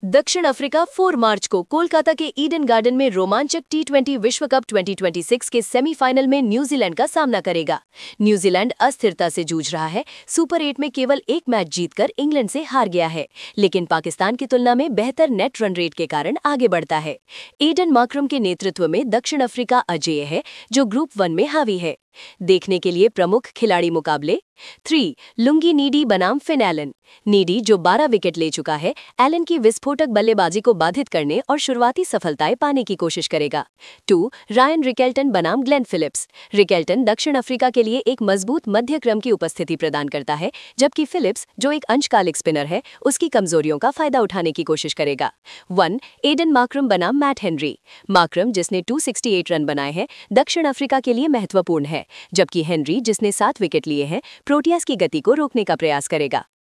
दक्षिण अफ्रीका 4 मार्च को कोलकाता के ईडन गार्डन में रोमांचक टी20 विश्व कप 2026 के सेमीफाइनल में न्यूजीलैंड का सामना करेगा। न्यूजीलैंड अस्थिरता से जूझ रहा है। सुपर 8 में केवल एक मैच जीतकर इंग्लैंड से हार गया है, लेकिन पाकिस्तान की तुलना में बेहतर नेट रन रेट के कारण आगे बढ़ता है। एडन मार्क्रम के नेतृत्व में दक्षिण अफ्रीका अजेय है, जो ग्रुप 1 में हावी है। देखने के लिए प्रमुख खिलाड़ी मुकाबले 3 लुंगी नीडी बनाम फिन एलन। नीडी, जो 12 विकेट ले चुका है, एलन की विस्फोटक बल्लेबाजी को बाधित करने और शुरुआती सफलताएं पाने की कोशिश करेगा। 2 रायन रिकेल्टन बनाम ग्लेन फिलिप्स। रिकेल्टन दक्षिण अफ्रीका के लिए एक मजबूत मध्य क्रम की उपस्थिति प्रदान करता है, जबकि फिलिप्स, जो एक अंशकालिक स्पिनर है, उसकी कमजोरियों का फायदा उठाने की कोशिश करेगा। 1 एडन मार्क्रम बनाम मैट हेनरी। मार्क्रम, जिसने 268 रन बनाए हैं, दक्षिण अफ्रीका के लिए महत्वपूर्ण है, जबकि हेनरी, जिसने 7 विकेट लिए हैं, प्रोटियास की गति को रोकने का प्रयास करेगा।